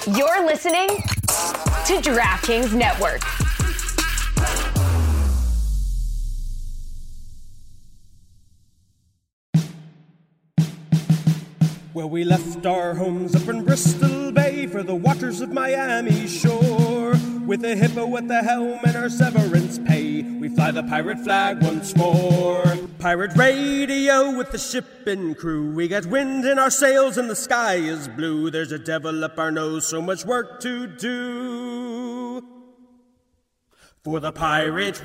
You're listening to DraftKings Network. Well, we left our homes up in Bristol Bay for the waters of Miami shore. With a hippo at the helm and our severance pay, we fly the pirate flag once more. Pirate radio with the ship and crew. We got wind in our sails and the sky is blue. There's a devil up our nose, so much work to do. For the pirate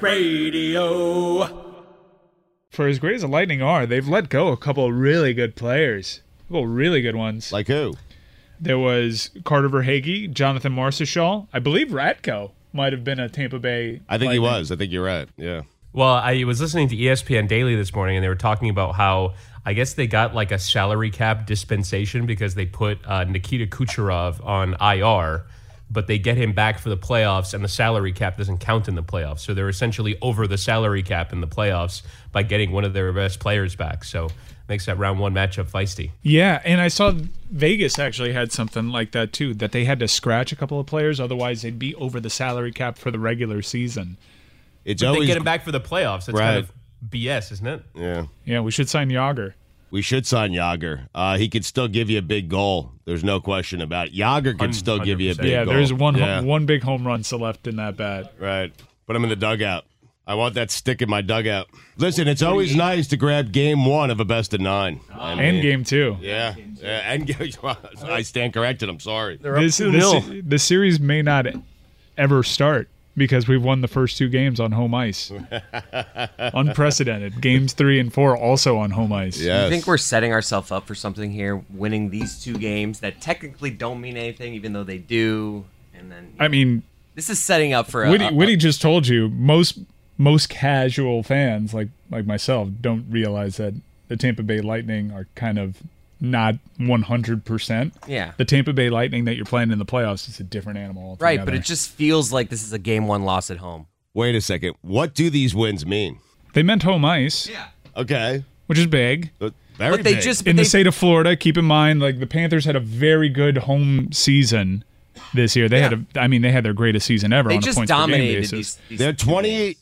radio. For as great as the Lightning are, they've let go a couple of really good players. Well, really good ones. Like who? There was Carter Verhaeghe, Jonathan Marchessault. I believe Ratko might have been a Tampa Bay. I think he was. I think you're right. Yeah. Well, I was listening to ESPN Daily this morning, and they were talking about how I guess they got like a salary cap dispensation because they put Nikita Kucherov on IR, but they get him back for the playoffs, and the salary cap doesn't count in the playoffs. So they're essentially over the salary cap in the playoffs by getting one of their best players back. So makes that round one matchup feisty. Yeah, and I saw Vegas actually had something like that too, that they had to scratch a couple of players, otherwise they'd be over the salary cap for the regular season. It's but always they get him back for the playoffs. That's right. kind of BS, isn't it? Yeah. Yeah, we should sign Yager. We should sign Yager. He could still give you a big goal. There's no question about it. Yager could still give you a 100%. big goal. There's one big home run still left in that bat. Right. Put him in the dugout. I want that stick in my dugout. Listen, it's always nice to grab game one of a best of nine. And game two. Yeah. And I stand corrected. I'm sorry. The series may not ever start because we've won the first two games on home ice. Unprecedented. Games 3 and 4 also on home ice. Yes. I think we're setting ourselves up for something here, winning these two games that technically don't mean anything, even though they do. And then I mean, this is setting up for Whitty just told you most casual fans like myself don't realize that the Tampa Bay Lightning are kind of not 100%. Yeah. The Tampa Bay Lightning that you're playing in the playoffs is a different animal altogether. Right, but it just feels like this is a game one loss at home. Wait a second. What do these wins mean? They meant home ice. Yeah. Okay. Which is big. Very But they big. just In the state of Florida, keep in mind, like the Panthers had a very good home season this year. They had their greatest season ever they on a just points per game dominated basis. these They're two games.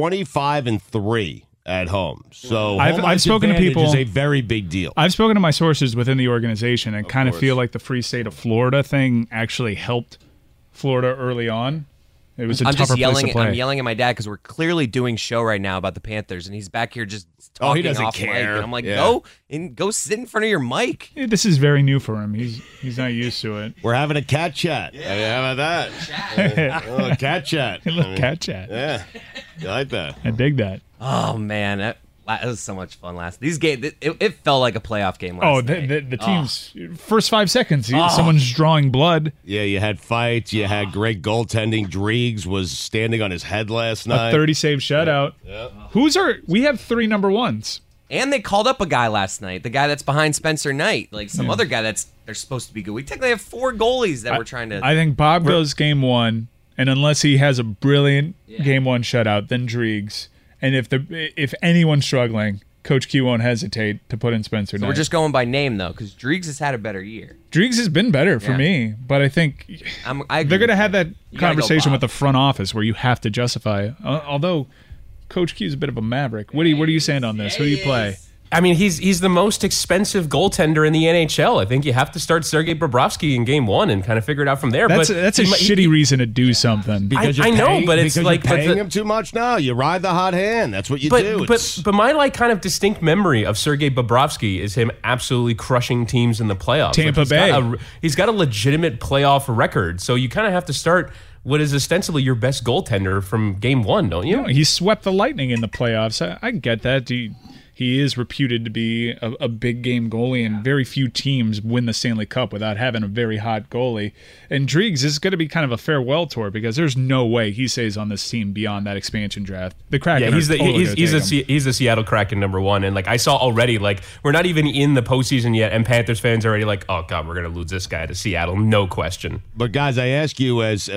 25-3 at home. So I've home ice spoken to advantage people- is a very big deal. I've spoken to my sources within the organization and kind of course. feel like the free state of Florida thing actually helped Florida early on. It was a I'm tougher just yelling. place to play. I'm yelling at my dad because we're clearly doing show right now about the Panthers, and he's back here just Oh, talking he doesn't off care. mic. And I'm like, Yeah. go sit in front of your mic. Yeah, this is very new for him. He's not used to it. We're having a cat chat. Yeah. I mean, how about that? Cat chat. Look, cat chat. Yeah. You like that? I dig that. Oh man, that was so much fun last. These games, it felt like a playoff game last Oh, night. the team's first 5 seconds, someone's drawing blood. Yeah, you had fights. You had great goaltending. Driegs was standing on his head last night. A 30-save shutout. Yeah. We have 3 number ones. And they called up a guy last night, the guy that's behind Spencer Knight, like some other guy they're supposed to be good. We technically have 4 goalies that we're trying to. I think Bob goes game 1, and unless he has a brilliant game 1 shutout, then Driegs. And if anyone's struggling, Coach Q won't hesitate to put in Spencer Knight. We're just going by name though, because Driegs has had a better year. Driegs has been better for Yeah. me, but I think I agree they're going to with have you. that You gotta go conversation with Bob. the front office where you have to justify. Although Coach Q is a bit of a maverick. What do you stand on this? Who do you play? I mean, he's the most expensive goaltender in the NHL. I think you have to start Sergei Bobrovsky in game 1 and kind of figure it out from there. That's but a shitty reason to do something. Because I know, but it's because like- you're but paying the- him too much now. You ride the hot hand. That's what you do. But my like kind of distinct memory of Sergei Bobrovsky is him absolutely crushing teams in the playoffs. Tampa Bay. He's got a legitimate playoff record, so you kind of have to start what is ostensibly your best goaltender from game 1, don't you? He swept the Lightning in the playoffs. I get that. He is reputed to be a big game goalie, and very few teams win the Stanley Cup without having a very hot goalie. And Driegs is going to be kind of a farewell tour because there's no way he stays on this team beyond that expansion draft. The Kraken, Yeah, he's totally he's the Seattle Kraken number 1, and like I saw already, like we're not even in the postseason yet, and Panthers fans are already like, oh god, we're gonna lose this guy to Seattle, no question. But guys, I ask you as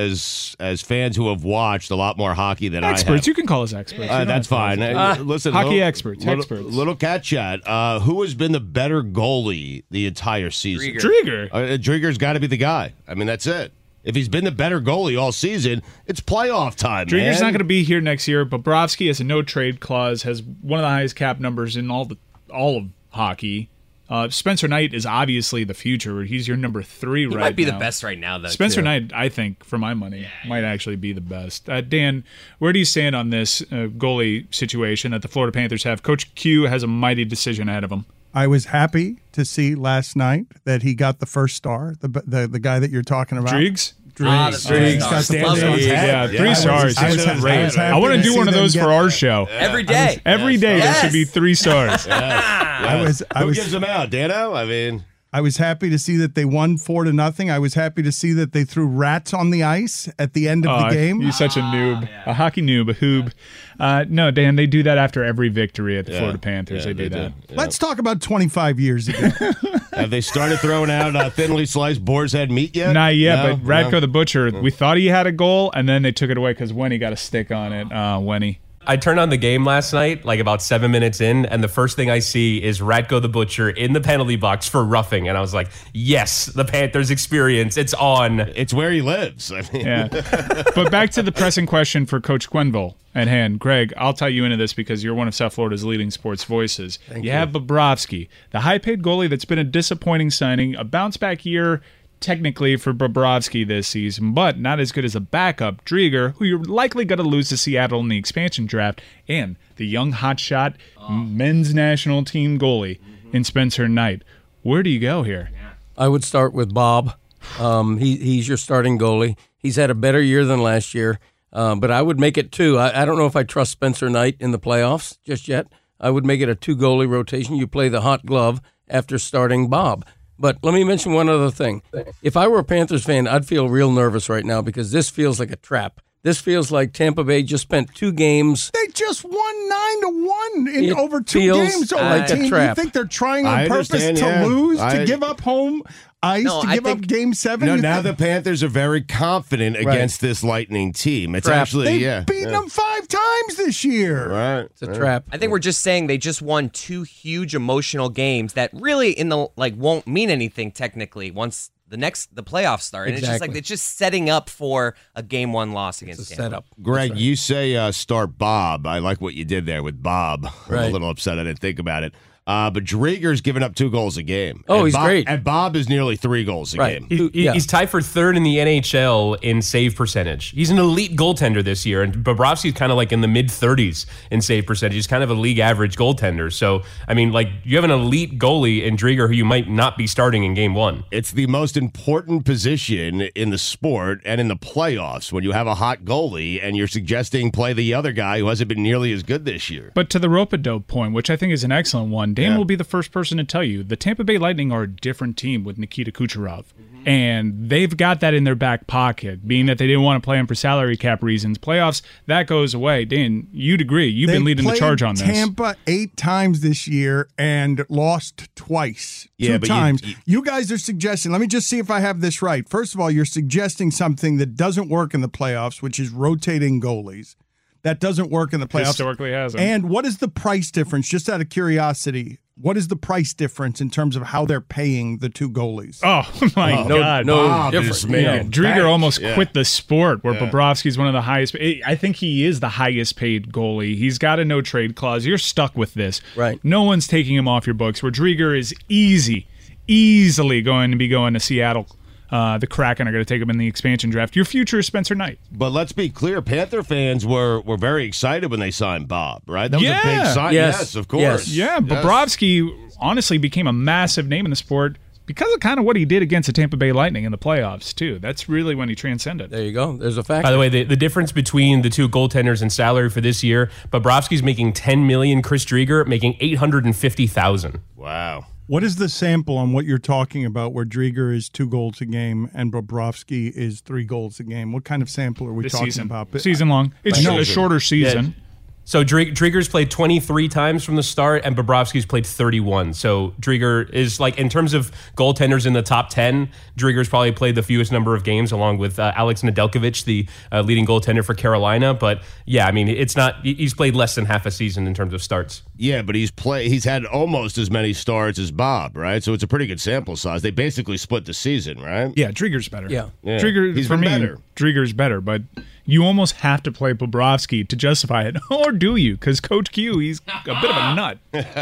fans who have watched a lot more hockey than experts. I have. You can call us experts. That's fine. Listen, Hockey little- experts. Little Little cat chat. Who has been the better goalie the entire season? Drieger. Drieger's got to be the guy. I mean, that's it. If he's been the better goalie all season, it's playoff time, Drieger's man. not going to be here next year. Bobrovsky has a no-trade clause, has one of the highest cap numbers in all of hockey. Spencer Knight is obviously the future. He's your number 3 right now. He might be the best right now, though. Spencer Knight, I think, for my money, might actually be the best. Dan, where do you stand on this goalie situation that the Florida Panthers have? Coach Q has a mighty decision ahead of him. I was happy to see last night that he got the first star, the guy that you're talking about. Driegs? Driegs got the first star. Yeah, 3 stars. I was Great. happy I want to to do see one of them those get for our that. show. Every day. Every day there should be 3 stars. Who gives them out? Dano? I mean... I was happy to see that they won 4-0. I was happy to see that they threw rats on the ice at the end of the game. You're such a noob, a hockey noob, a hoob. No, Dan, they do that after every victory at the Florida Panthers. They do that. Yeah. Let's talk about 25 years ago. Have they started throwing out thinly sliced boar's head meat yet? Not yet, No? but Radko the Butcher, we thought he had a goal, and then they took it away because Wenny got a stick on it. Wenny. I turned on the game last night, like about 7 minutes in, and the first thing I see is Radko the Butcher in the penalty box for roughing. And I was like, yes, the Panthers experience. It's on. It's where he lives. I mean, Yeah. But back to the pressing question for Coach Quenneville at hand. Greg, I'll tie you into this because you're one of South Florida's leading sports voices. You have Bobrovsky, the high-paid goalie that's been a disappointing signing, a bounce-back year technically for Bobrovsky this season, but not as good as a backup, Drieger, who you're likely going to lose to Seattle in the expansion draft, and the young hotshot men's national team goalie in Spencer Knight. Where do you go here? I would start with Bob. He's your starting goalie. He's had a better year than last year, but I would make it 2. I don't know if I trust Spencer Knight in the playoffs just yet. I would make it a 2-goalie rotation. You play the hot glove after starting Bob. But let me mention one other thing. If I were a Panthers fan, I'd feel real nervous right now because this feels like a trap. This feels like Tampa Bay just spent 2 games. They just won 9-1 in over 2 feels games. like a trap. You think they're trying I on purpose understand, to yeah. lose, to give up home ice, No, to I give up think- Game 7? No, You now think- the Panthers are very confident against this Lightning team. It's Trap. actually, They've beaten them 5 times this year. Right. It's a trap. I think we're just saying they just won 2 huge emotional games that really in the won't mean anything technically once the playoffs start. And Exactly. it's just setting up for a Game 1 loss against It's a Tampa. setup. Greg, you say start Bob. I like what you did there with Bob. I'm a Right. little upset I didn't think about it. But Drieger's given up 2 goals a game. Oh, And he's Bob, great. And Bob is nearly 3 goals a Right. game. He's tied for 3rd in the NHL in save percentage. He's an elite goaltender this year, and Bobrovsky's kind of like in the mid-30s in save percentage. He's kind of a league average goaltender. So, I mean, like, you have an elite goalie in Drieger who you might not be starting in Game 1. It's the most important position in the sport and in the playoffs when you have a hot goalie and you're suggesting play the other guy who hasn't been nearly as good this year. But to the rope-a-dope point, which I think is an excellent one, Dan will be the first person to tell you the Tampa Bay Lightning are a different team with Nikita Kucherov. And they've got that in their back pocket, being that they didn't want to play him for salary cap reasons. Playoffs, that goes away. Dan, you'd agree. You've been leading the charge on this. Tampa 8 times this year and lost twice. Yeah, 2 but times. you- You guys are suggesting, let me just see if I have this right. First of all, you're suggesting something that doesn't work in the playoffs, which is rotating goalies. That doesn't work in the playoffs. Historically hasn't. And what is the price difference? Just out of curiosity, what is the price difference in terms of how they're paying the 2 goalies? Oh, my God. no Bob different. is making Yeah, Drieger bank. almost Yeah. quit the sport where Bobrovsky's one of the highest. I think he is the highest paid goalie. He's got a no trade clause. You're stuck with this. Right. No one's taking him off your books. Where Drieger is easily going to be going to Seattle. The Kraken are going to take him in the expansion draft. Your future is Spencer Knight. But let's be clear, Panther fans were very excited when they signed Bob, right? That was a Yeah. big sign. Yes. Yes, of course. Yeah, Bobrovsky honestly became a massive name in the sport because of kind of what he did against the Tampa Bay Lightning in the playoffs, too. That's really when he transcended. There you go. There's a fact. By the way, the difference between the 2 goaltenders in salary for this year, Bobrovsky's making $10 million, Chris Drieger making $850,000. Wow. What is the sample on what you're talking about where Drieger is 2 goals a game and Bobrovsky is 3 goals a game? What kind of sample are we This talking season. about? Season long. It's a shorter season. So Drieger's played 23 times from the start, and Bobrovsky's played 31. So Drieger is, like, in terms of goaltenders in the top 10, Drieger's probably played the fewest number of games, along with Alex Nedeljkovic, the leading goaltender for Carolina. But yeah, I mean, he's played less than half a season in terms of starts. Yeah, but he's had almost as many starts as Bob, right? So it's a pretty good sample size. They basically split the season, right? Yeah, Drieger's better. Yeah. Drieger, He's for been me, better. Drieger's better, but you almost have to play Bobrovsky to justify it. Or do you? Because Coach Q, he's a bit of a nut.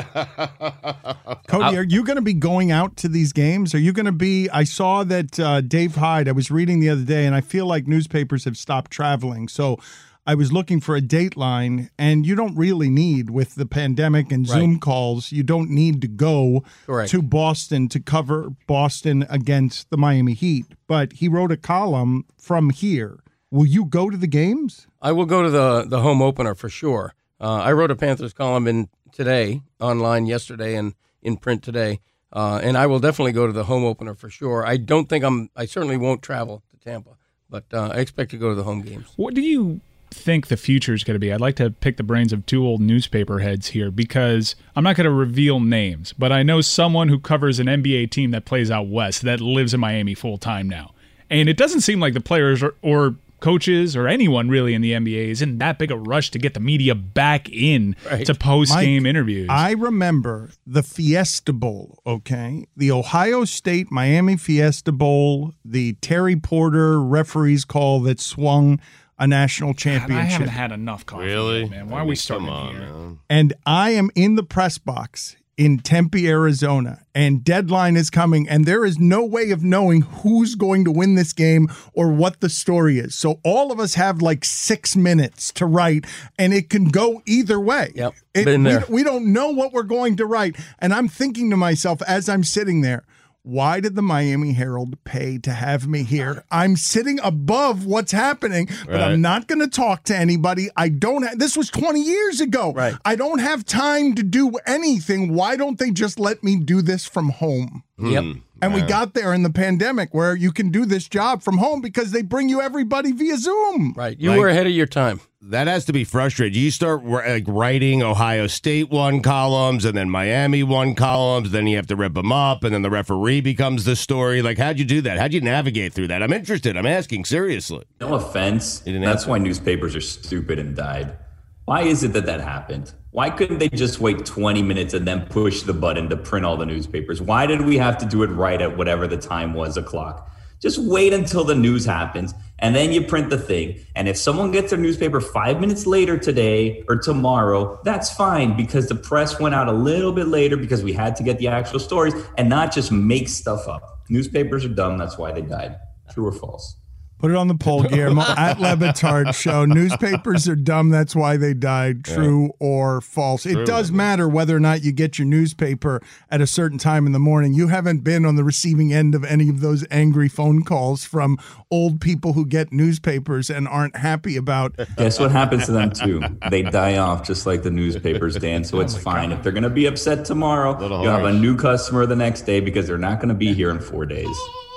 Cody, are you going to be going out to these games? Are you going to be? I saw that Dave Hyde, I was reading the other day, and I feel like newspapers have stopped traveling. So I was looking for a dateline, and you don't really need, with the pandemic and Zoom calls, you don't need to go to Boston to cover Boston against the Miami Heat. But he wrote a column from here. Will you go to the games? I will go to the home opener for sure. I wrote a Panthers column in today, online yesterday, and in print today. And I will definitely go to the home opener for sure. I certainly won't travel to Tampa, but I expect to go to the home games. What do you think the future is going to be? I'd like to pick the brains of two old newspaper heads here, because I'm not going to reveal names, but I know someone who covers an NBA team that plays out west that lives in Miami full time now. And it doesn't seem like the players or coaches or anyone really in the NBA is in that big a rush to get the media back in to post-game interviews. I remember the Fiesta Bowl, okay? The Ohio State-Miami Fiesta Bowl, the Terry Porter referee's call that swung a national championship. God, I haven't had enough coffee yet, man. Why are we starting here? Man. And I am in the press box in Tempe, Arizona, and deadline is coming, and there is no way of knowing who's going to win this game or what the story is. So all of us have like 6 minutes to write, and it can go either way. Yep, been there. We don't know what we're going to write. And I'm thinking to myself as I'm sitting there, why did the Miami Herald pay to have me here? I'm sitting above what's happening, but I'm not going to talk to anybody. This was 20 years ago. Right. I don't have time to do anything. Why don't they just let me do this from home? Yep. And we got there in the pandemic where you can do this job from home because they bring you everybody via Zoom. Right. You were ahead of your time. That has to be frustrating. You start writing Ohio State 1 columns and then Miami 1 columns, then you have to rip them up, and then the referee becomes the story. Like, how'd you do that? How'd you navigate through that? I'm interested. I'm asking seriously. No offense. That's why newspapers are stupid and died. Why is it that happened? Why couldn't they just wait 20 minutes and then push the button to print all the newspapers? Why did we have to do it right at whatever the time was o'clock? Just wait until the news happens, and then you print the thing. And if someone gets their newspaper 5 minutes later today or tomorrow, that's fine, because the press went out a little bit later because we had to get the actual stories and not just make stuff up. Newspapers are dumb. That's why they died. True or false? Put it on the poll, Guillermo, at Lebitard Show. Newspapers are dumb. That's why they died. True or false? It does matter whether or not you get your newspaper at a certain time in the morning. You haven't been on the receiving end of any of those angry phone calls from old people who get newspapers and aren't happy about. Guess what happens to them, too? They die off just like the newspapers, Dan, so it's fine. God. If they're going to be upset tomorrow, you'll have a new customer the next day because they're not going to be here in 4 days.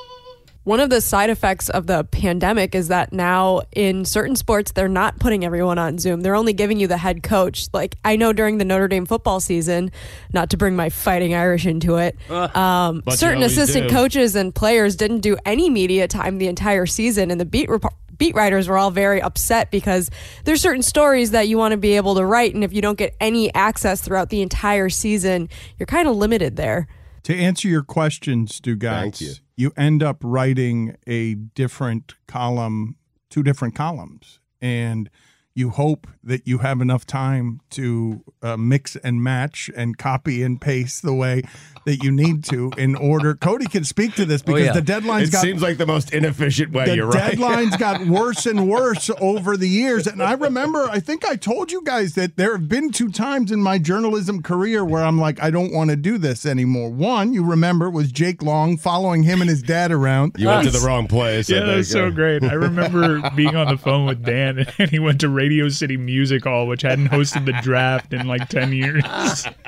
One of the side effects of the pandemic is that now in certain sports, they're not putting everyone on Zoom. They're only giving you the head coach. Like, I know during the Notre Dame football season, not to bring my Fighting Irish into it, certain assistant coaches and players didn't do any media time the entire season, and the beat writers were all very upset because there's certain stories that you want to be able to write, and if you don't get any access throughout the entire season, you're kind of limited there. To answer your question, Stugotz, you end up writing a different column, 2 different columns, and you hope that you have enough time to mix and match and copy and paste the way that you need to in order. Cody can speak to this because the deadlines seems like the most inefficient way. You're right. The deadlines got worse and worse over the years. And I remember, I think I told you guys that there have been 2 times in my journalism career where I'm like, I don't want to do this anymore. One, you remember, was Jake Long, following him and his dad around. You went to the wrong place. Yeah, that was so great. I remember being on the phone with Dan, and he went to Radio City Music Hall, which hadn't hosted the draft in like 10 years.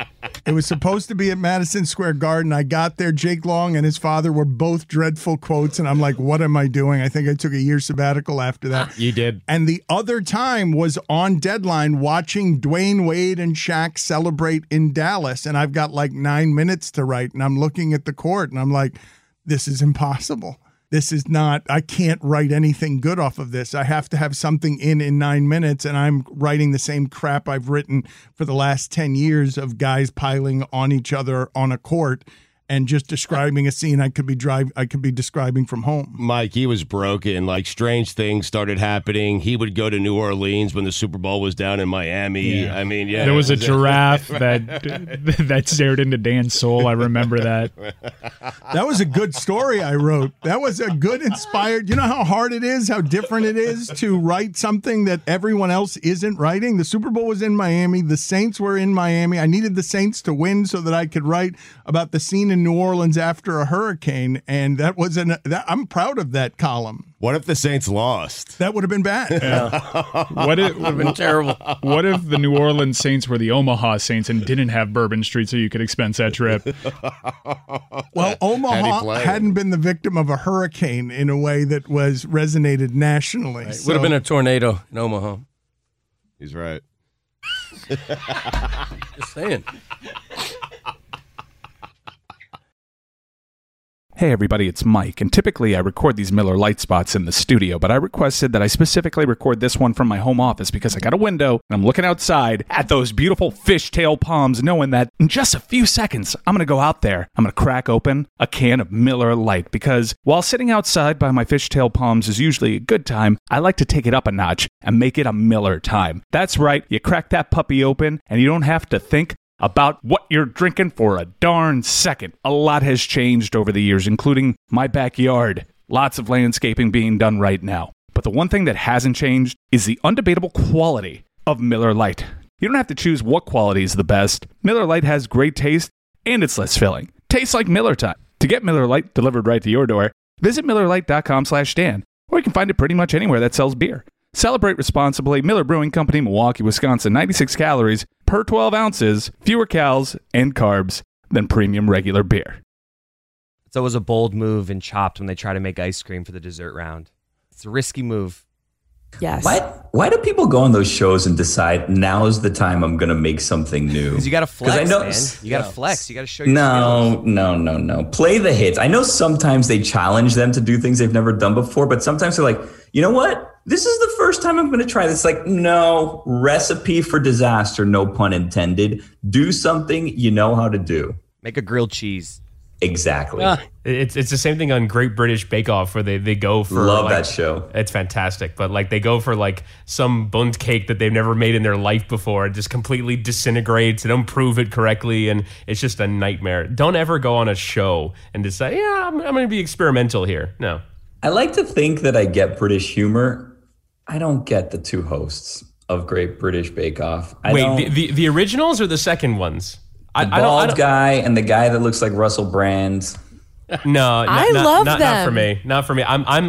It was supposed to be at Madison Square Garden. I got there. Jake Long and his father were both dreadful quotes, and I'm like, what am I doing? I think I took a year sabbatical after that. You did. And the other time was on Deadline watching Dwayne Wade and Shaq celebrate in Dallas, and I've got like 9 minutes to write, and I'm looking at the court, and I'm like, this is impossible. This is not, I can't write anything good off of this. I have to have something in 9 minutes, and I'm writing the same crap I've written for the last 10 years of guys piling on each other on a court and just describing a scene I could be describing from home. Mike, he was broken. Like, strange things started happening. He would go to New Orleans when the Super Bowl was down in Miami. Yeah. I mean, yeah. There was a giraffe that stared into Dan's soul. I remember that. That was a good story I wrote. That was a good inspired. You know how hard it is, how different it is to write something that everyone else isn't writing? The Super Bowl was in Miami. The Saints were in Miami. I needed the Saints to win so that I could write about the scene in New Orleans after a hurricane, and that was I'm proud of that column. What if the Saints lost? That would have been bad. Yeah. What if, would have been terrible. What if the New Orleans Saints were the Omaha Saints and didn't have Bourbon Street so you could expense that trip? Well, Omaha hadn't been the victim of a hurricane in a way that was resonated nationally. Right. Would have been a tornado in Omaha. He's right. Just saying. Hey everybody, it's Mike, and typically I record these Miller Lite spots in the studio, but I requested that I specifically record this one from my home office because I got a window and I'm looking outside at those beautiful fishtail palms, knowing that in just a few seconds I'm going to go out there, I'm going to crack open a can of Miller Lite, because while sitting outside by my fishtail palms is usually a good time, I like to take it up a notch and make it a Miller time. That's right, you crack that puppy open and you don't have to think about what you're drinking for a darn second. A lot has changed over the years, including my backyard. Lots of landscaping being done right now. But the one thing that hasn't changed is the undebatable quality of Miller Lite. You don't have to choose what quality is the best. Miller Lite has great taste, and it's less filling. Tastes like Miller time. To get Miller Lite delivered right to your door, visit MillerLite.com/Dan, or you can find it pretty much anywhere that sells beer. Celebrate responsibly. Miller Brewing Company, Milwaukee, Wisconsin. 96 calories per 12 ounces, fewer calories and carbs than premium regular beer. It's always a bold move in Chopped when they try to make ice cream for the dessert round. It's a risky move. Yes. Why do people go on those shows and decide now's the time I'm going to make something new? Because you got to flex, man. You got to flex. You got to show your skills. No. Play the hits. I know sometimes they challenge them to do things they've never done before, but sometimes they're like, you know what? This is the first time I'm going to try this. Like, no, recipe for disaster, no pun intended. Do something you know how to do. Make a grilled cheese. Exactly. It's the same thing on Great British Bake Off where they go for love that show. It's fantastic, but like they go for like some bunt cake that they've never made in their life before. It just completely disintegrates. They don't prove it correctly, and it's just a nightmare. Don't ever go on a show and decide, I'm going to be experimental here. No. I like to think that I get British humor. I don't get the two hosts of Great British Bake Off. Wait, the originals or the second ones? The bald guy and the guy that looks like Russell Brand. No, I love them. Not for me. Not for me.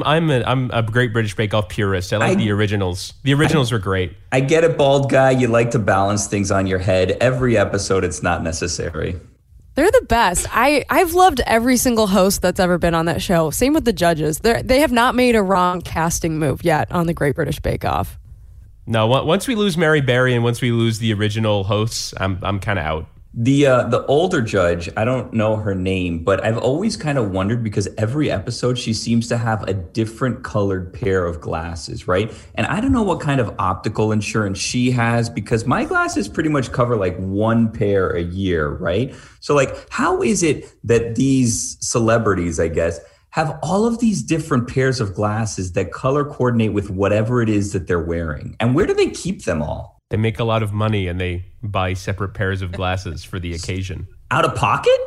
I'm a Great British Bake Off purist. I like the originals. The originals were great. I get it, bald guy. You like to balance things on your head. Every episode, it's not necessary. They're the best. I've loved every single host that's ever been on that show. Same with the judges. They have not made a wrong casting move yet on the Great British Bake Off. No, once we lose Mary Berry and once we lose the original hosts, I'm kind of out. The older judge, I don't know her name, but I've always kind of wondered because every episode she seems to have a different colored pair of glasses, right? And I don't know what kind of optical insurance she has because my glasses pretty much cover like one pair a year, right? So like, how is it that these celebrities, I guess, have all of these different pairs of glasses that color coordinate with whatever it is that they're wearing? And where do they keep them all? They make a lot of money and they buy separate pairs of glasses for the occasion. Out of pocket?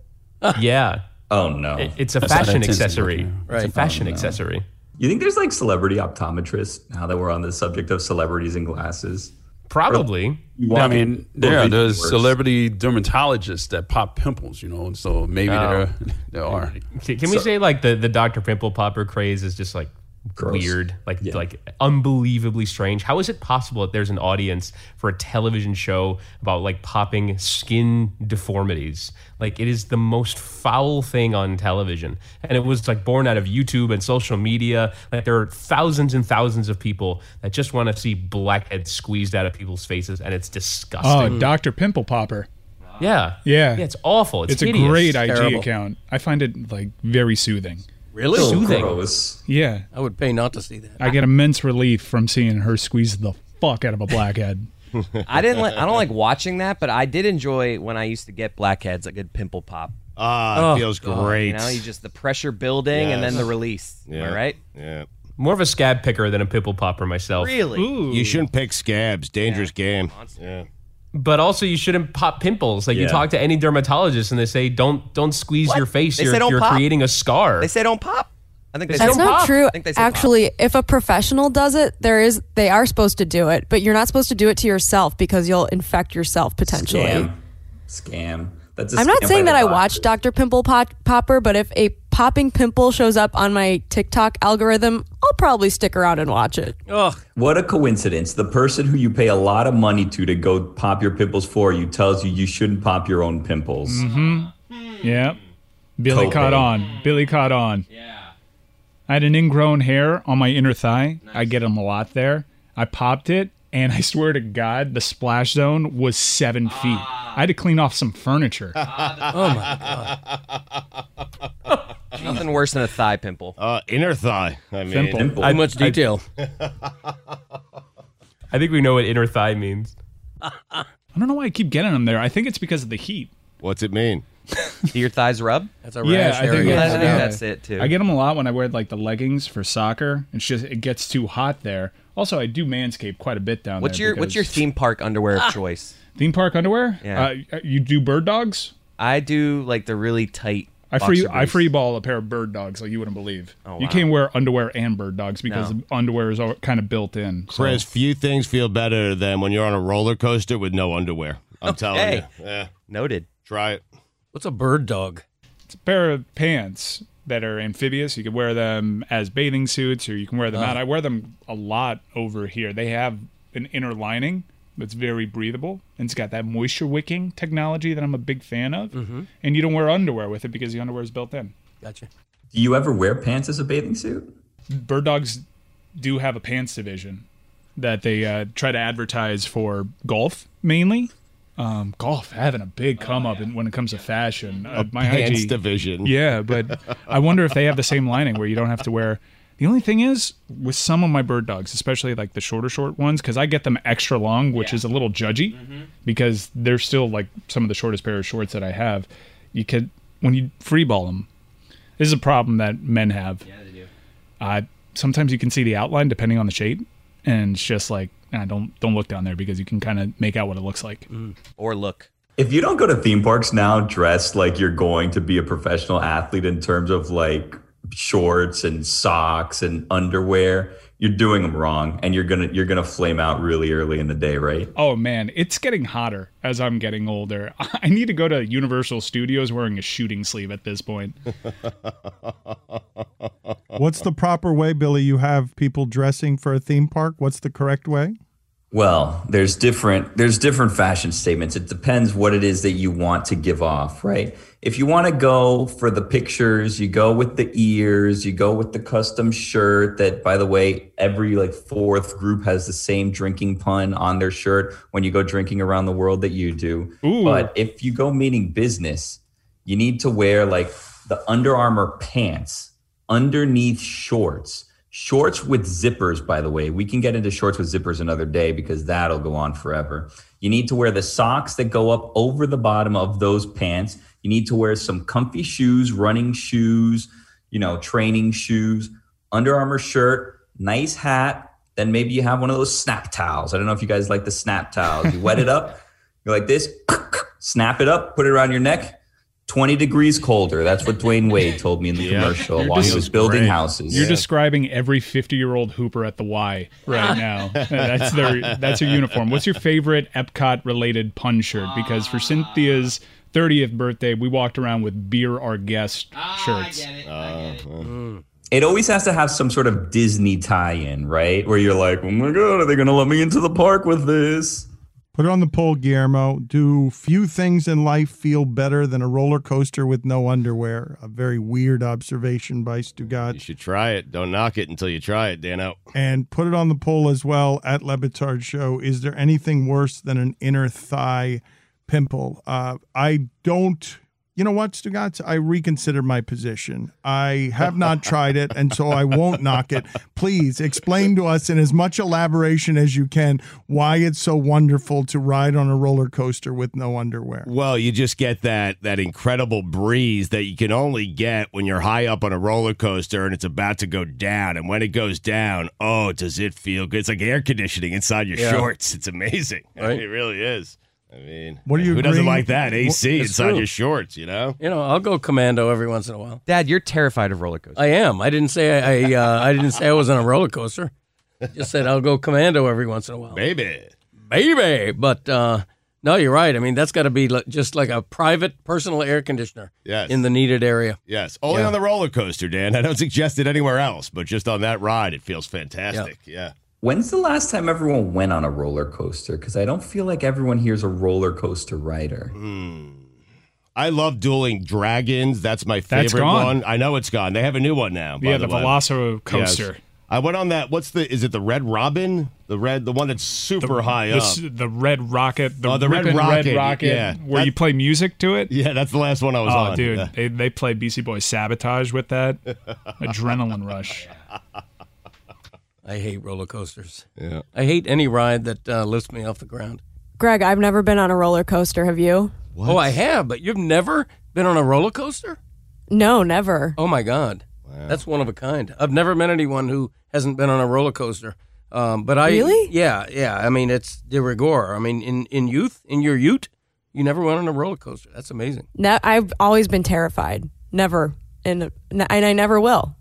Yeah. Oh, no. It's a fashion accessory. Right. It's a fashion accessory. You think there's like celebrity optometrists now that we're on the subject of celebrities and glasses? Probably. I mean, there's celebrity dermatologists that pop pimples, so maybe there are. Can we say like the Dr. Pimple Popper craze is just like weird, like unbelievably strange. How is it possible that there's an audience for a television show about like popping skin deformities? Like, it is the most foul thing on television, and it was like born out of YouTube and social media. Like, there are thousands and thousands of people that just want to see blackheads squeezed out of people's faces, and it's disgusting. Oh, Dr. Pimple Popper. Yeah, it's awful. It's a hideous. great IG Terrible. account. I find it like very soothing. Really? Soothing. Gross. Yeah, I would pay not to see that. I get immense relief from seeing her squeeze the fuck out of a blackhead. I don't like watching that, but I did enjoy when I used to get blackheads, a good pimple pop. It feels great. You know, you just the pressure building and then the release. Yeah. Am I right? Yeah. More of a scab picker than a pimple popper myself. Really? You shouldn't pick scabs. Dangerous game. Yeah. But also, you shouldn't pop pimples. Like, you talk to any dermatologist and they say, don't squeeze your face. They say don't you're pop. creating a scar. They say don't pop. I think they That's say not pop. true. I think they say Actually, if a professional does it, they are supposed to do it, but you're not supposed to do it to yourself because you'll infect yourself potentially. Scam. That's a I'm not scam saying by that the I watch doctor. Dr. Pimple Popper, but if a popping pimple shows up on my TikTok algorithm, I'll probably stick around and watch it. Ugh. What a coincidence. The person who you pay a lot of money to go pop your pimples for you tells you shouldn't pop your own pimples. Yeah. Billy caught on. Billy caught on. Yeah. I had an ingrown hair on my inner thigh. Nice. I get them a lot there. I popped it, and I swear to God, the splash zone was 7 feet. I had to clean off some furniture. Oh, my God. Nothing worse than a thigh pimple. Inner thigh. I mean, Pimple. Too much detail. I think we know what inner thigh means. I don't know why I keep getting them there. I think it's because of the heat. What's it mean? Do your thighs rub? That's a rash Yeah, I think area. I think that's it too. I get them a lot when I wear like the leggings for soccer. It gets too hot there. Also, I do manscape quite a bit down What's there. your theme park underwear of choice? Theme park underwear? Yeah. You do bird dogs? I do like the really tight. I boxer briefs. free ball a pair of bird dogs like you wouldn't believe. Oh, You wow. can't wear underwear and bird dogs because the underwear is kind of built in. So. Chris, few things feel better than when you're on a roller coaster with no underwear. I'm telling you. Yeah. Noted. Try it. What's a bird dog? It's a pair of pants that are amphibious. You can wear them as bathing suits or you can wear them out. I wear them a lot over here. They have an inner lining that's very breathable, and it's got that moisture wicking technology that I'm a big fan of. Mm-hmm. And you don't wear underwear with it because the underwear is built in. Gotcha. Do you ever wear pants as a bathing suit? Bird dogs do have a pants division that they try to advertise for golf mainly. Golf having a big come up when it comes to fashion. My Pants IG division. Yeah, but I wonder if they have the same lining where you don't have to wear. The only thing is, with some of my bird dogs, especially like the short ones, because I get them extra long, which is a little judgy, because they're still like some of the shortest pair of shorts that I have. When you free ball them, this is a problem that men have. Yeah, they do. Sometimes you can see the outline depending on the shape, and it's just like, don't look down there because you can kind of make out what it looks like. Or look. If you don't go to theme parks now dressed like you're going to be a professional athlete in terms of like shorts and socks and underwear, you're doing them wrong, and you're gonna flame out really early in the day, right? Oh man, it's getting hotter as I'm getting older. I need to go to Universal Studios wearing a shooting sleeve at this point. What's the proper way, Billy? You have people dressing for a theme park. What's the correct way? Well, there's different fashion statements. It depends what it is that you want to give off, right? If you want to go for the pictures, you go with the ears, you go with the custom shirt that, by the way, every like fourth group has the same drinking pun on their shirt when you go drinking around the world that you do. Ooh. But if you go meeting business, you need to wear like the Under Armour pants underneath shorts. Shorts with zippers, by the way. We can get into shorts with zippers another day because that'll go on forever. You need to wear the socks that go up over the bottom of those pants. You need to wear some comfy shoes, running shoes, training shoes, Under Armour shirt, nice hat. Then maybe you have one of those snap towels. I don't know if you guys like the snap towels. You wet it up, you're like this, snap it up, put it around your neck. 20 degrees colder. That's what Dwayne Wade told me in the commercial while he was building houses. You're describing every 50-year-old hooper at the Y right now. That's their uniform. What's your favorite Epcot-related pun shirt? Because for Cynthia's 30th birthday, we walked around with Beer Our Guest shirts. I get it. it always has to have some sort of Disney tie-in, right? Where you're like, oh my God, are they going to let me into the park with this? Put it on the poll, Guillermo. Do few things in life feel better than a roller coaster with no underwear? A very weird observation by Stugat. You should try it. Don't knock it until you try it, Dano. And put it on the poll as well at Le Batard Show. Is there anything worse than an inner thigh pimple? I don't. You know what, Stugatz? I reconsider my position. I have not tried it, and so I won't knock it. Please explain to us in as much elaboration as you can why it's so wonderful to ride on a roller coaster with no underwear. Well, you just get that incredible breeze that you can only get when you're high up on a roller coaster and it's about to go down. And when it goes down, oh, does it feel good? It's like air conditioning inside your shorts. It's amazing. Right? It really is. I mean, what are you who agreeing? doesn't like that? AC inside true. your shorts, you know? You know, I'll go commando every once in a while. Dad, you're terrified of roller coasters. I am. I didn't say I didn't say I was on a roller coaster. I just said I'll go commando every once in a while. Baby. But no, you're right. I mean, that's got to be just like a private personal air conditioner in the needed area. Yes. Only on the roller coaster, Dan. I don't suggest it anywhere else, but just on that ride, it feels fantastic. Yeah. When's the last time everyone went on a roller coaster? Because I don't feel like everyone here is a roller coaster rider. I love Dueling Dragons. That's my favorite one. I know it's gone. They have a new one now. Yeah, the Velociraptor coaster. Yes. I went on that. Is it the Red Robin? The one that's super high up. The Red Rocket. The Red Rocket. Yeah. Where you play music to it. Yeah, that's the last one I was on. Oh, dude. Yeah. They play BC Boys Sabotage with that. Adrenaline rush. I hate roller coasters. Yeah. I hate any ride that lifts me off the ground. Greg, I've never been on a roller coaster. Have you? What? Oh, I have, but you've never been on a roller coaster? No, never. Oh, my God. Wow. That's one of a kind. I've never met anyone who hasn't been on a roller coaster. But Really? Yeah. I mean, it's de rigueur. I mean, in your ute, you never went on a roller coaster. That's amazing. No, I've always been terrified. Never. And I never will.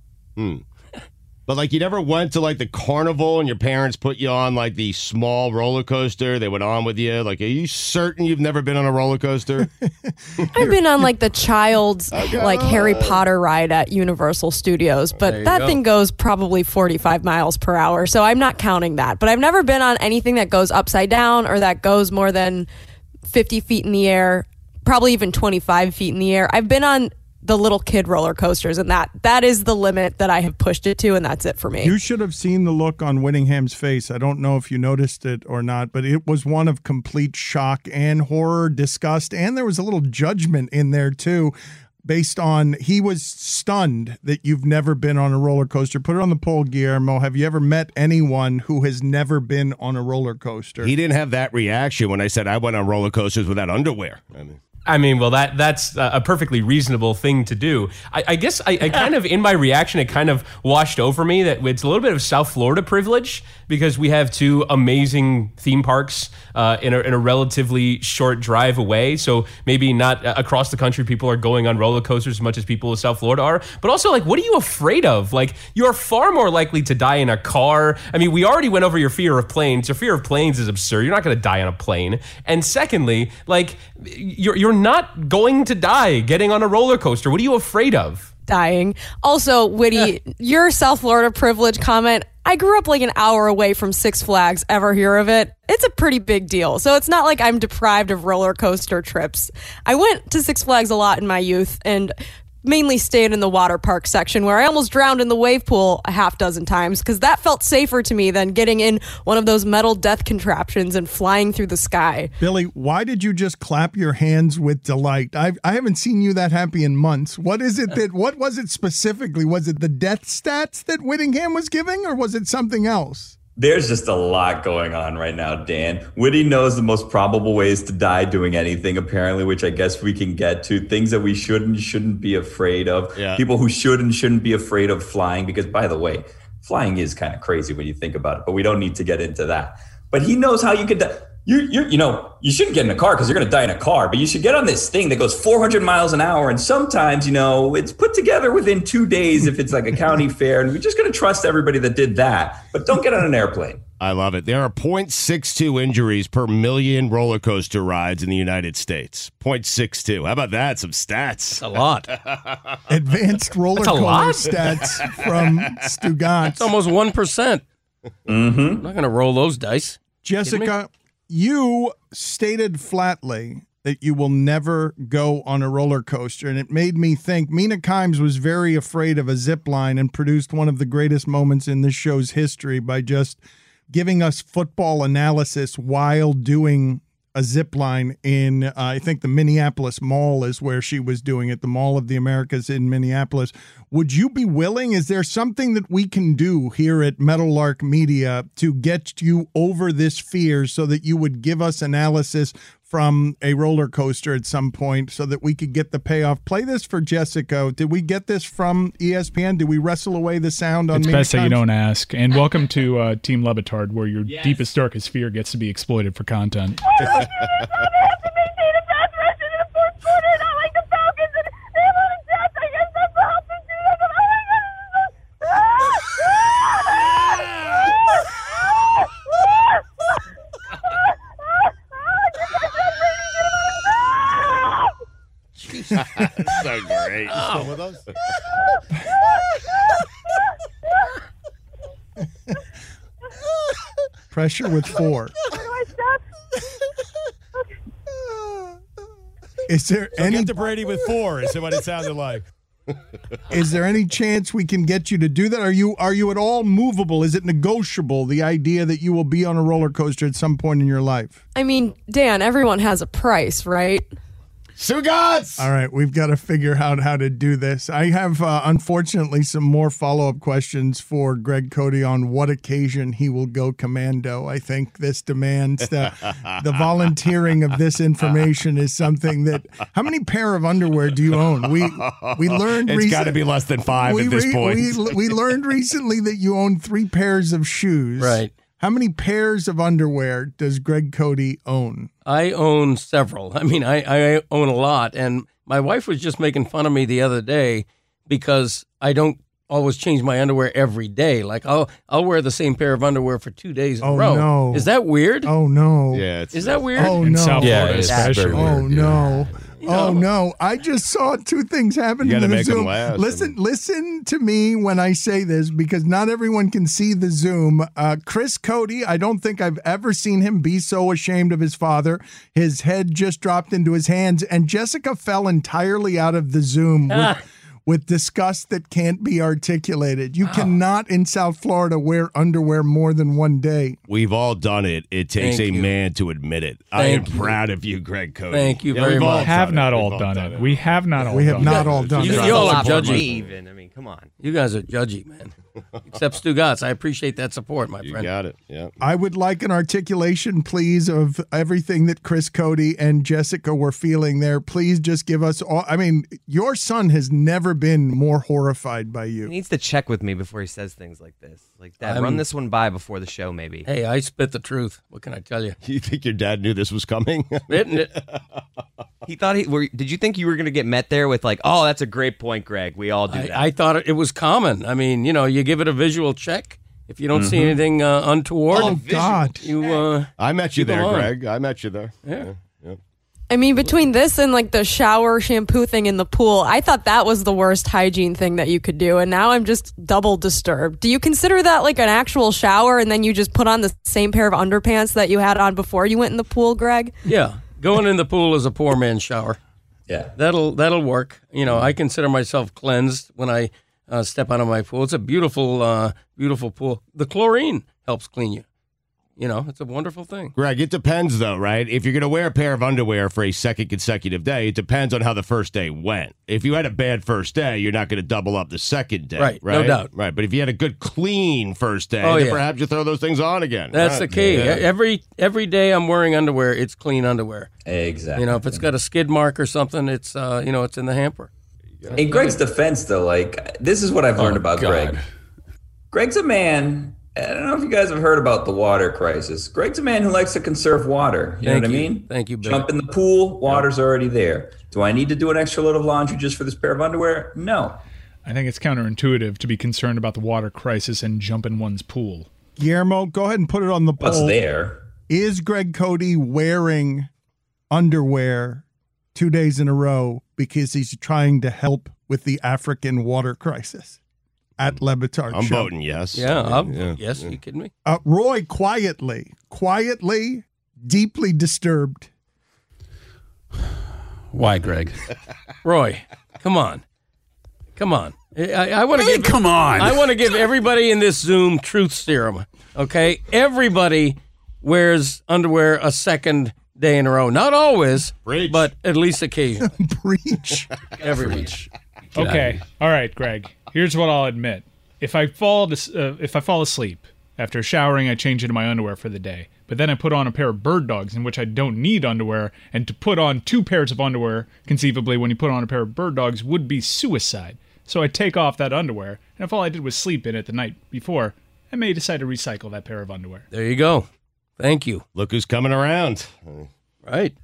But, like, you never went to, like, the carnival and your parents put you on, like, the small roller coaster? They went on with you? Like, are you certain you've never been on a roller coaster? I've been on, like, the child's, like, Harry Potter ride at Universal Studios, but that thing goes probably 45 miles per hour, so I'm not counting that. But I've never been on anything that goes upside down or that goes more than 50 feet in the air, probably even 25 feet in the air. I've been on the little kid roller coasters, and that is the limit that I have pushed it to, and that's it for me. You should have seen the look on Whittingham's face. I don't know if you noticed it or not, but it was one of complete shock and horror, disgust, and there was a little judgment in there too, based on he was stunned that you've never been on a roller coaster. Put it on the poll, Guillermo. Have you ever met anyone who has never been on a roller coaster? He didn't have that reaction when I said I went on roller coasters without underwear. I mean, well, that's a perfectly reasonable thing to do. I guess I kind of, in my reaction, it kind of washed over me that it's a little bit of South Florida privilege because we have two amazing theme parks in a relatively short drive away. So maybe not across the country people are going on roller coasters as much as people in South Florida are. But also, like, what are you afraid of? Like, you're far more likely to die in a car. I mean, we already went over your fear of planes. Your fear of planes is absurd. You're not going to die on a plane. And secondly, like, you're not going to die getting on a roller coaster. What are you afraid of? Dying. Also, Witty, your South Florida privilege comment, I grew up like an hour away from Six Flags. Ever hear of it? It's a pretty big deal. So it's not like I'm deprived of roller coaster trips. I went to Six Flags a lot in my youth and mainly stayed in the water park section where I almost drowned in the wave pool a half dozen times because that felt safer to me than getting in one of those metal death contraptions and flying through the sky. Billy, why did you just clap your hands with delight? I haven't seen you that happy in months. What was it specifically? Was it the death stats that Whittingham was giving, or was it something else? There's just a lot going on right now, Dan. Whitty knows the most probable ways to die doing anything, apparently, which I guess we can get to. Things that we shouldn't be afraid of. Yeah. People who should and shouldn't be afraid of flying, because, by the way, flying is kind of crazy when you think about it, but we don't need to get into that. But he knows how you could die. you shouldn't get in a car because you're going to die in a car, but you should get on this thing that goes 400 miles an hour. And sometimes, it's put together within 2 days if it's like a county fair. And we're just going to trust everybody that did that. But don't get on an airplane. I love it. There are 0.62 injuries per million roller coaster rides in the United States. 0.62. How about that? Some stats. That's a lot. Advanced roller coaster stats from Stugotz. It's almost 1%. I'm not going to roll those dice. Jessica, you stated flatly that you will never go on a roller coaster, and it made me think Mina Kimes was very afraid of a zip line and produced one of the greatest moments in this show's history by just giving us football analysis while doing a zip line in, I think the Minneapolis Mall is where she was doing it, the Mall of the Americas in Minneapolis. Would you be willing? Is there something that we can do here at Meadowlark Media to get you over this fear so that you would give us analysis from a roller coaster at some point so that we could get the payoff? Play this for Jessica. Did we get this from ESPN? Did we wrestle away the sound on It's Mina best that you Kimes? don't ask. And welcome to Team Levitard, where your deepest, darkest fear gets to be exploited for content. So great. With us? Pressure with 4. Is there any Get to Brady with 4 is what it sounded like. Is there any chance we can get you to do that? Are you at all movable? Is it negotiable, the idea that you will be on a roller coaster at some point in your life? I mean, Dan, everyone has a price, right? Stugotz! All right, we've got to figure out how to do this. I have, unfortunately, some more follow-up questions for Greg Cody on what occasion he will go commando. I think this demands the volunteering of this information is something that. How many pair of underwear do you own? We learned It's got to be less than 5 at this point. We learned recently that you own 3 pairs of shoes. Right. How many pairs of underwear does Greg Cody own? I own several. I mean, I own a lot. And my wife was just making fun of me the other day because I don't always change my underwear every day. Like I'll wear the same pair of underwear for 2 days in a row. No. Is that weird? Oh, no. Yeah, Is that weird? Oh, In no. South Yeah, Florida it's especially. very weird. Oh, no. Oh, no. I just saw 2 things happen You in gotta the make 'em Zoom. last. Listen to me when I say this because not everyone can see the Zoom. Chris Cody, I don't think I've ever seen him be so ashamed of his father. His head just dropped into his hands, and Jessica fell entirely out of the Zoom with disgust that can't be articulated. You cannot in South Florida wear underwear more than one day. We've all done it. It takes Thank a you. man to admit it. I am Thank you. proud of you, Greg Cody. Thank you very we've all much. We have done not it. all We've done it. We have not all We have done not it. all done You- it. you all a are lot more judgy. even. I mean, come on. You guys are judgy, man. Except Stugotz. I appreciate that support, my You friend. got it. Yeah. I would like an articulation, please, of everything that Chris Cody and Jessica were feeling there. Please just give us all. I mean, your son has never been more horrified by He you. needs to check with me before he says things like this. Like, Dad, I'm- run this one by before the show, maybe. Hey, I spit the truth. What can I tell you? You think your dad knew this was coming? Isn't it? He thought did you think you were going to get met there with like, oh, that's a great point, Greg. We all do that. I thought it was common. I mean, you give it a visual check. If you don't see anything untoward, Oh, God. you I met you Keep there, on. Greg. I met you there. Yeah. I mean, between this and like the shower shampoo thing in the pool, I thought that was the worst hygiene thing that you could do. And now I'm just double disturbed. Do you consider that like an actual shower and then you just put on the same pair of underpants that you had on before you went in the pool, Greg? Yeah, going in the pool is a poor man's shower. Yeah. That'll work. I consider myself cleansed when I step out of my pool. It's a beautiful, beautiful pool. The chlorine helps clean you. It's a wonderful thing. Greg, it depends, though, right? If you're going to wear a pair of underwear for a second consecutive day, it depends on how the first day went. If you had a bad first day, you're not going to double up the second day. Right, no doubt. Right, but if you had a good, clean first day, Oh, then yeah. perhaps you throw those things on again. That's Right. the key. Yeah. Every day I'm wearing underwear, it's clean underwear. Exactly. If it's got a skid mark or something, it's it's in the hamper. In Greg's defense, though, like this is what I've learned about God. Greg. Greg's a man I don't know if you guys have heard about the water crisis. Greg's a man who likes to conserve water. You know what I mean? Thank you, Bill. Jump in the pool, water's already there. Do I need to do an extra load of laundry just for this pair of underwear? No. I think it's counterintuitive to be concerned about the water crisis and jump in one's pool. Guillermo, go ahead and put it on the poll. What's there? Is Greg Cody wearing underwear 2 days in a row because he's trying to help with the African water crisis? At Le Batard I'm Show. voting yes. Yes, you kidding me? Roy, quietly, deeply disturbed. Why, Greg? Roy, come on. I want to come on. I want to give everybody in this Zoom truth serum. Okay, everybody wears underwear a second day in a row. Not always, but at least occasionally. Breach. Every Okay, all right, Greg. Here's what I'll admit: if I fall asleep after showering, I change into my underwear for the day. But then I put on a pair of bird dogs in which I don't need underwear, and to put on 2 pairs of underwear, conceivably, when you put on a pair of bird dogs, would be suicide. So I take off that underwear, and if all I did was sleep in it the night before, I may decide to recycle that pair of underwear. There you go. Thank you. Look who's coming around. Right.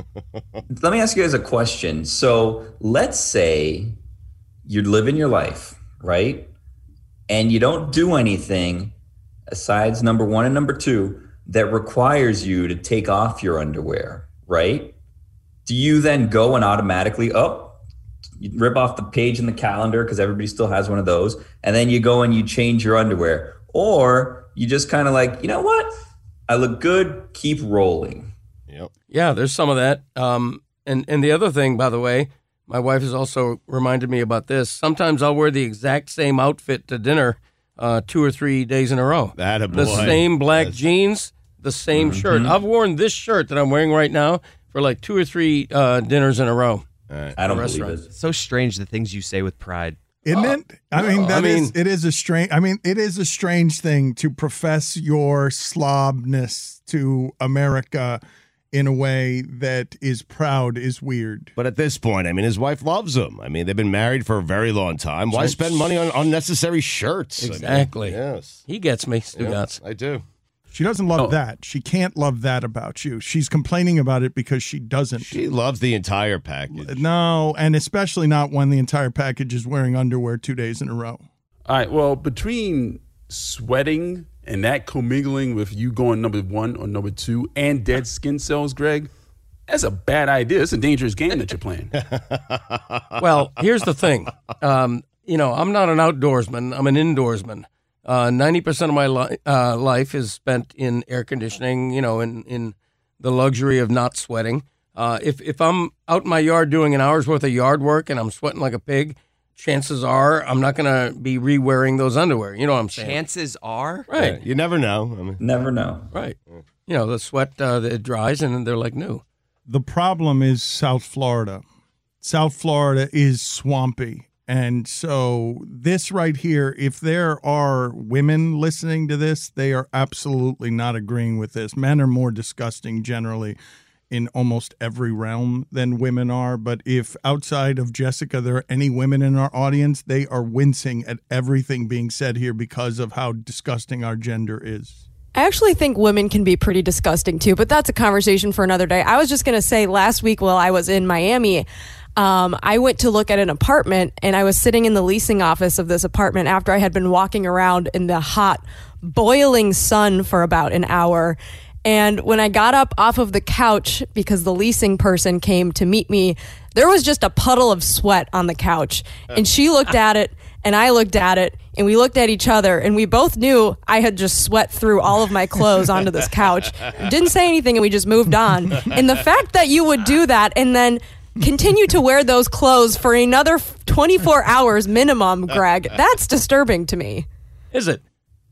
Let me ask you guys a question. So let's say you're living your life, right? And you don't do anything besides number 1 and number 2 that requires you to take off your underwear, right? Do you then go and automatically, you rip off the page in the calendar because everybody still has one of those, and then you go and you change your underwear? Or you just kind of like, you know what? I look good, keep rolling. Yep. Yeah, there's some of that. And the other thing, by the way, my wife has also reminded me about this. Sometimes I'll wear the exact same outfit to dinner 2 or 3 days in a row. The same black jeans, the same shirt. I've worn this shirt that I'm wearing right now for like 2 or 3 dinners in a row. I don't believe it. So strange, the things you say with pride. Isn't it? It is a strange. It is a strange thing to profess your slobness to America in a way that is proud is weird. But at this point, his wife loves him. They've been married for a very long time. Why spend money on unnecessary shirts? Exactly. Yes. He gets me, Stugotz. I do. She doesn't love that. She can't love that about you. She's complaining about it because she doesn't. She loves the entire package. No, and especially not when the entire package is wearing underwear 2 days in a row. All right, well, between sweating and that commingling with you going number 1 or number 2 and dead skin cells, Greg, that's a bad idea. It's a dangerous game that you're playing. Well, here's the thing. I'm not an outdoorsman. I'm an indoorsman. 90% of my life is spent in air conditioning, in the luxury of not sweating. If I'm out in my yard doing an hour's worth of yard work and I'm sweating like a pig, chances are I'm not going to be re-wearing those underwear. You know what I'm saying? Chances are? Right. Yeah, you never know. Never know. Right. The sweat, it dries and they're like new. The problem is South Florida. South Florida is swampy. And so this right here, if there are women listening to this, they are absolutely not agreeing with this. Men are more disgusting generally in almost every realm than women are. But if outside of Jessica there are any women in our audience, they are wincing at everything being said here because of how disgusting our gender is. I actually think women can be pretty disgusting too, but that's a conversation for another day. I was just going to say last week while I was in Miami, I went to look at an apartment and I was sitting in the leasing office of this apartment after I had been walking around in the hot, boiling sun for about an hour. And when I got up off of the couch, because the leasing person came to meet me, there was just a puddle of sweat on the couch. And she looked at it and I looked at it and we looked at each other and we both knew I had just sweat through all of my clothes onto this couch. Didn't say anything and we just moved on. And the fact that you would do that and then continue to wear those clothes for another 24 hours minimum, Greg, that's disturbing to me. Is it?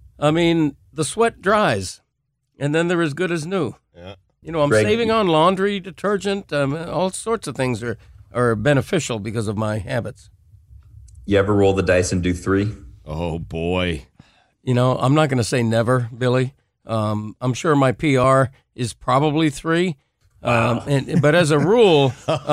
The sweat dries, and then they're as good as new. Yeah. I'm Greg, saving on laundry, detergent, all sorts of things are beneficial because of my habits. You ever roll the dice and do 3? Oh, boy. I'm not going to say never, Billy. I'm sure my PR is probably 3. But as a rule,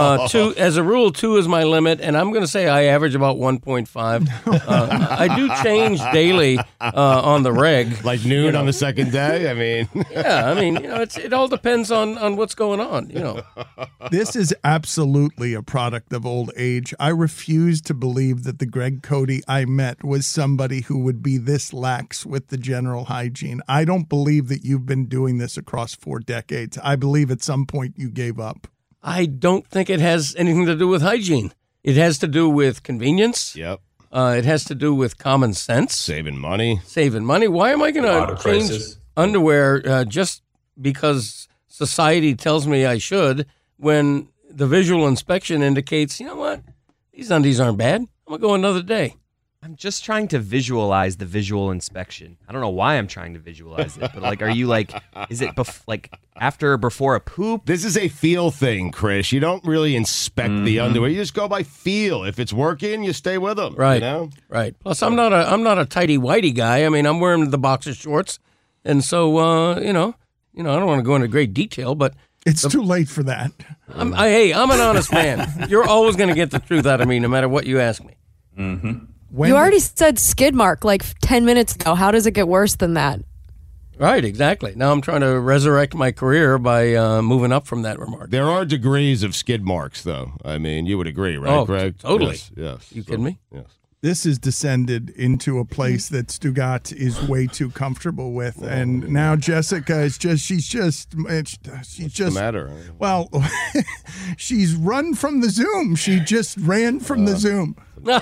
2 is my limit, and I'm going to say I average about 1.5. I do change daily on the reg, like noon on the second day. I mean, yeah, I mean, it all depends on what's going on. This is absolutely a product of old age. I refuse to believe that the Greg Cody I met was somebody who would be this lax with the general hygiene. I don't believe that you've been doing this across 4 decades. I believe at some point you gave up. I don't think it has anything to do with hygiene. It has to do with convenience. Yep. It has to do with common sense. Saving money. Why am I going to change underwear just because society tells me I should when the visual inspection indicates, you know what, these undies aren't bad. I'm going to go another day. I'm just trying to visualize the visual inspection. I don't know why I'm trying to visualize it, but are you is it after or before a poop? This is a feel thing, Chris. You don't really inspect the underwear. You just go by feel. If it's working, you stay with them. Right. You know? Right. Plus, I'm not a tighty whitey guy. I mean, I'm wearing the boxer shorts, and so I don't want to go into great detail, but it's too late for that. I'm an honest man. You're always going to get the truth out of me, no matter what you ask me. Mm-hmm. You already said skid mark like 10 minutes ago. How does it get worse than that? Right, exactly. Now I'm trying to resurrect my career by moving up from that remark. There are degrees of skid marks, though. I mean, you would agree, right, Greg? Totally. Yes. You kidding me? Yes. This has descended into a place that Stugat is way too comfortable with, and now Jessica is she's just What's the matter? Well, she's run from the Zoom. She just ran from the Zoom.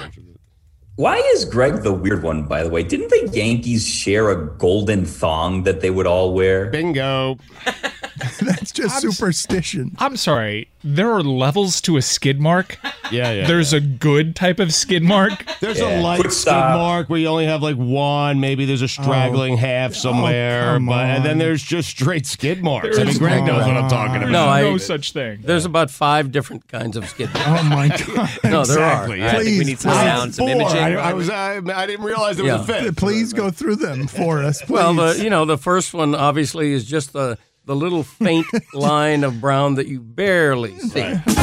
Why is Greg the weird one, by the way? Didn't the Yankees share a golden thong that they would all wear? Bingo. That's just superstition. I'm sorry. There are levels to a skid mark. Yeah. There's a good type of skid mark. There's a light skid mark where you only have one. Maybe there's a straggling half somewhere. And then there's just straight skid marks. Greg knows what I'm talking about. No such thing. There's about 5 different kinds of skid marks. Oh, my God. No, there are. Yeah, I think we need some sound, some imaging. I didn't realize there was a fifth. Please go through them for us, please. Well, the first one obviously is just the little faint line of brown that you barely see.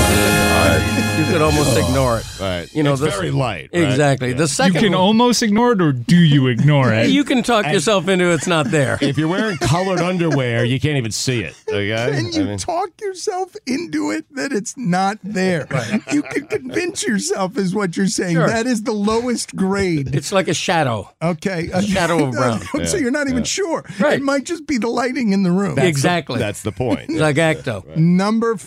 You could almost ignore it. Right. It's very light. Right? Exactly. Yeah. The second you can almost ignore it, or do you ignore it? You can talk yourself into it's not there. If you're wearing colored underwear, you can't even see it. Okay? Can you talk yourself into it that it's not there? Right. You can convince yourself is what you're saying. Sure. That is the lowest grade. It's like a shadow. Okay. A shadow of brown. So you're not even sure. Right. It might just be the lighting in the room. Exactly. That's the point. Like Acto. Right. Number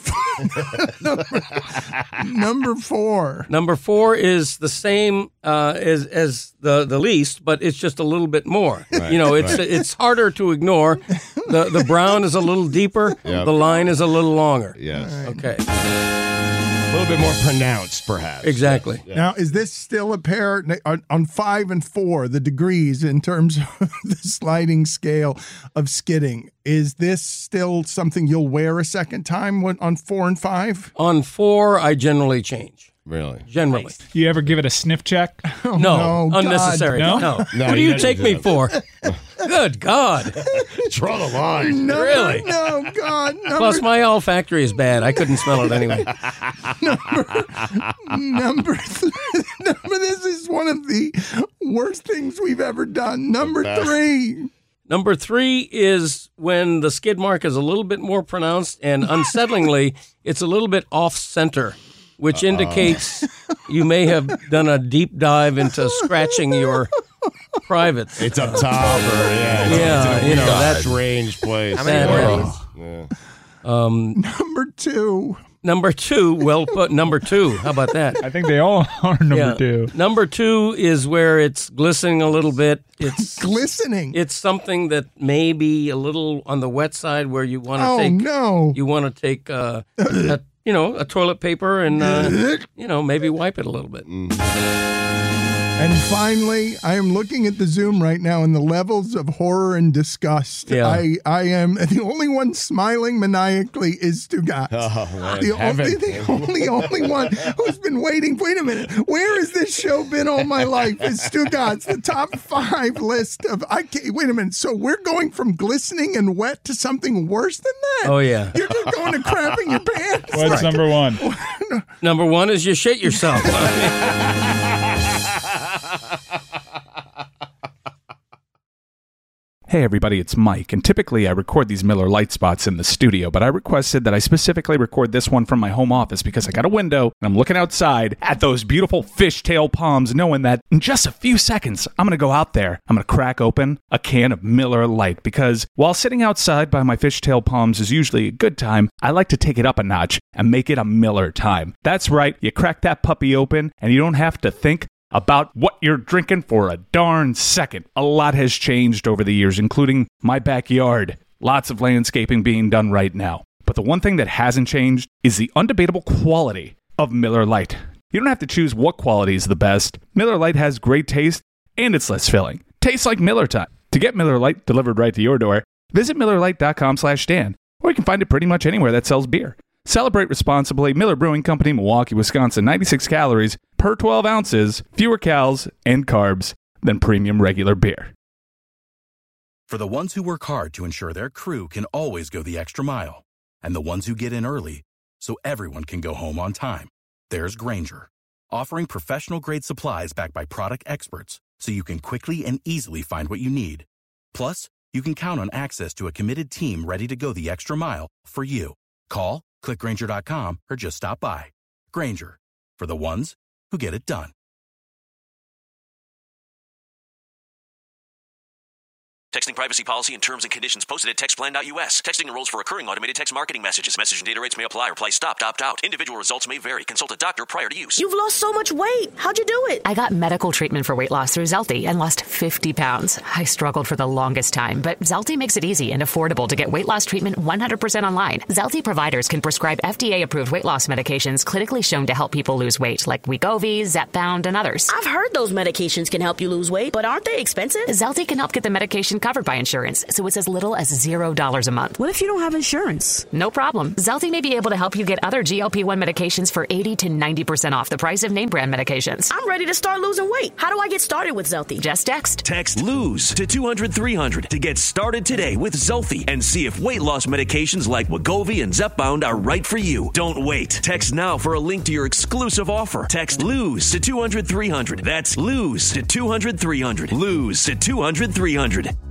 4. Number 4 is the same as the least, but it's just a little bit more. Right. It's harder to ignore. The brown is a little deeper. Yep. The line is a little longer. Yes. Okay. A little bit more pronounced, perhaps. Exactly. Yeah. Now, is this still a pair on 5 and 4, the degrees in terms of the sliding scale of skidding? Is this still something you'll wear a second time on 4 and 5? On 4, I generally change. Really? Generally. You ever give it a sniff check? No, unnecessary. God. No. No, What do you take me for? Good God. Draw the line. Really? No, God. Plus, my olfactory is bad. I couldn't smell it anyway. Number 3. This is one of the worst things we've ever done. Number 3. Number 3 is when the skid mark is a little bit more pronounced, and unsettlingly, it's a little bit off-center, which indicates you may have done a deep dive into scratching your privates. It's up top, or that range place. How many more? Yeah. Number 2. Number 2, well put. Number 2, how about that? I think they all are number 2. Number 2 is where it's glistening a little bit. It's glistening. It's something that may be a little on the wet side where you want to take. No. You want to take a toilet paper and maybe wipe it a little bit. And finally, I am looking at the Zoom right now, and the levels of horror and disgust. Yeah. I am the only one smiling maniacally is Stugatz. The only one who's been waiting. Wait a minute, where has this show been all my life? Is Stugatz the top 5 list of? Wait a minute. So we're going from glistening and wet to something worse than that. Oh yeah, you're just going to crapping your pants. What's number 1? Number 1 is you shit yourself. Hey everybody, it's Mike, and typically I record these Miller Lite spots in the studio, but I requested that I specifically record this one from my home office because I got a window and I'm looking outside at those beautiful fishtail palms, knowing that in just a few seconds I'm going to go out there, I'm going to crack open a can of Miller Lite, because while sitting outside by my fishtail palms is usually a good time, I like to take it up a notch and make it a Miller time. That's right, you crack that puppy open and you don't have to think about what you're drinking for a darn second. A lot has changed over the years, including my backyard. Lots of landscaping being done right now. But the one thing that hasn't changed is the undebatable quality of Miller Lite. You don't have to choose what quality is the best. Miller Lite has great taste, and it's less filling. Tastes like Miller time. To get Miller Lite delivered right to your door, visit MillerLite.com/Dan, or you can find it pretty much anywhere that sells beer. Celebrate responsibly. Miller Brewing Company, Milwaukee, Wisconsin. 96 calories per 12 ounces, fewer calories and carbs than premium regular beer. For the ones who work hard to ensure their crew can always go the extra mile, and the ones who get in early so everyone can go home on time, there's Grainger, offering professional-grade supplies backed by product experts so you can quickly and easily find what you need. Plus, you can count on access to a committed team ready to go the extra mile for you. Call, click Grainger.com, or just stop by. Grainger, for the ones who get it done. Texting privacy policy and terms and conditions posted at textplan.us. Texting enrolls for recurring automated text marketing messages. Message and data rates may apply. Reply stopped, opt out. Individual results may vary. Consult a doctor prior to use. You've lost so much weight. How'd you do it? I got medical treatment for weight loss through Zelty and lost 50 pounds. I struggled for the longest time, but Zelty makes it easy and affordable to get weight loss treatment 100% online. Zelty providers can prescribe FDA-approved weight loss medications clinically shown to help people lose weight, like Wegovy, Zepbound, and others. I've heard those medications can help you lose weight, but aren't they expensive? Zelty can help get the medication covered by insurance, so it's as little as $0 a month. What if you don't have insurance? No problem. Zelty may be able to help you get other GLP-1 medications for 80 to 90% off the price of name brand medications. I'm ready to start losing weight. How do I get started with Zelty? Just text. Text LOSE to 200-300 to get started today with Zelty and see if weight loss medications like Wegovy and Zepbound are right for you. Don't wait. Text now for a link to your exclusive offer. Text LOSE to 200-300. That's LOSE to 200-300. LOSE to 200-300.